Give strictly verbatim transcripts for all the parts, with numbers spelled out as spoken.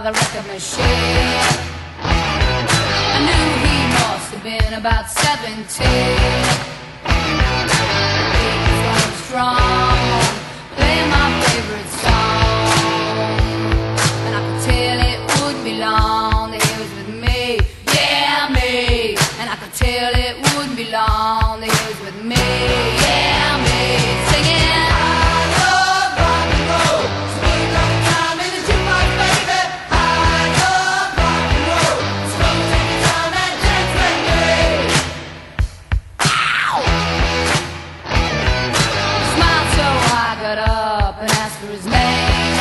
the record machine. I knew he must have been about seventeen. He was going strong, playing my favorite song, and I could tell it wouldn't be long that he was with me, yeah me. And I could tell it wouldn't be long that he was with me, yeah me. Singing up and asked for his name.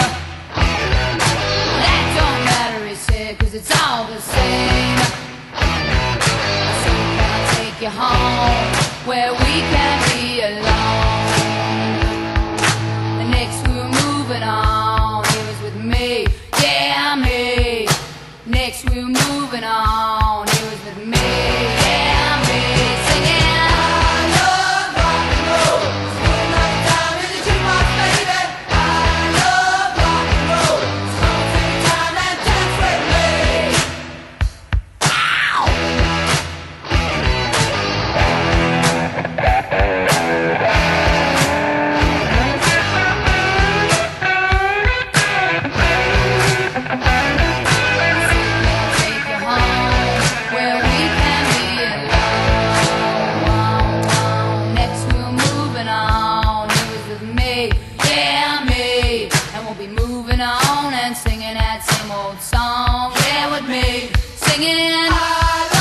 That don't matter, he said, cause it's all the same. So can I take you home where we can be alone? The next we were moving on, he was with me, yeah me. Next we were moving on, he was with me, yeah me. Singing moving on and singing that same old song, yeah, with me, singing.